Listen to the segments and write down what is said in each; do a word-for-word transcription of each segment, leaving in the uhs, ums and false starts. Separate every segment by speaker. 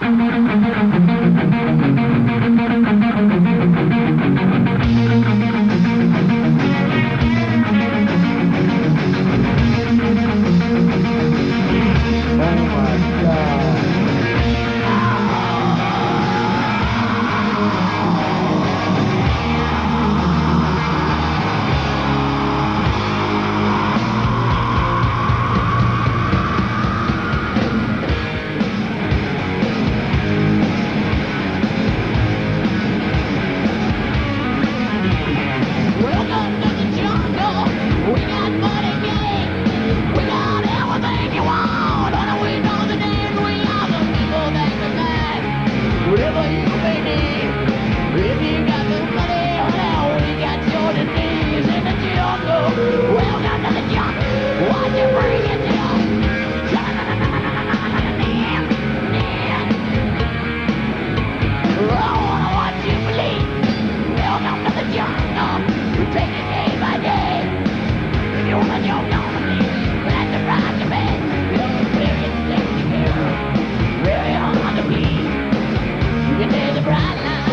Speaker 1: Whatever you may need, if you got the money, hell, we got your knees in the jungle. Welcome to the jungle. What you bring it to? I wanna watch you bleed. Welcome to the jungle. We take it day by day. If you want your company, that's the right to bed. You're very sick to care. Very hard to be. You can see the bright light.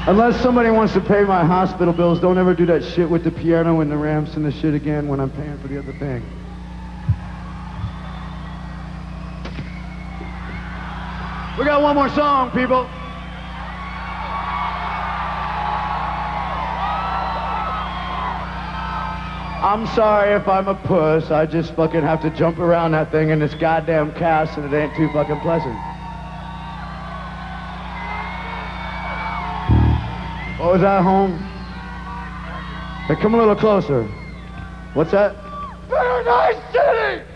Speaker 2: Unless somebody wants to pay my hospital bills, don't ever do that shit with the piano and the ramps and the shit again when I'm paying for the other thing. We got one more song, people. I'm sorry if I'm a puss. I just fucking have to jump around that thing in this goddamn cast and it ain't too fucking pleasant. What was that, home? Hey, come a little closer. What's that? Paradise City!